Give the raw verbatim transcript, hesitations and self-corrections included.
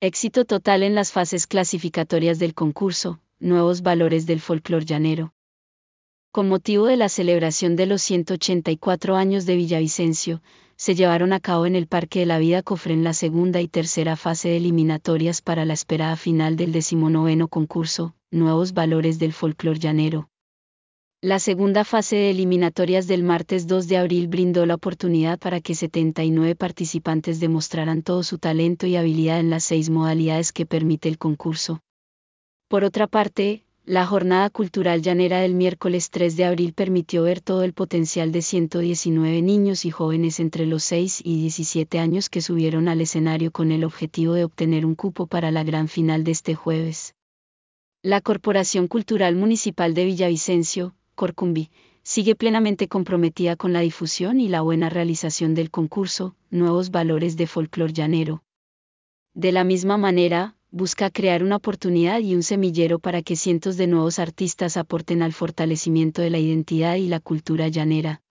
Éxito total en las fases clasificatorias del concurso, Nuevos Valores del Folclor Llanero. Con motivo de la celebración de los ciento ochenta y cuatro años de Villavicencio, se llevaron a cabo en el Parque de la Vida Cofrén la segunda y tercera fase de eliminatorias para la esperada final del decimonoveno concurso, Nuevos Valores del Folclor Llanero. La segunda fase de eliminatorias del martes dos de abril brindó la oportunidad para que setenta y nueve participantes demostraran todo su talento y habilidad en las seis modalidades que permite el concurso. Por otra parte, la Jornada Cultural Llanera del miércoles tres de abril permitió ver todo el potencial de ciento diecinueve niños y jóvenes entre los seis y diecisiete años que subieron al escenario con el objetivo de obtener un cupo para la gran final de este jueves. La Corporación Cultural Municipal de Villavicencio, Corcumbi, sigue plenamente comprometida con la difusión y la buena realización del concurso, Nuevos Valores de Folclor Llanero. De la misma manera, busca crear una oportunidad y un semillero para que cientos de nuevos artistas aporten al fortalecimiento de la identidad y la cultura llanera.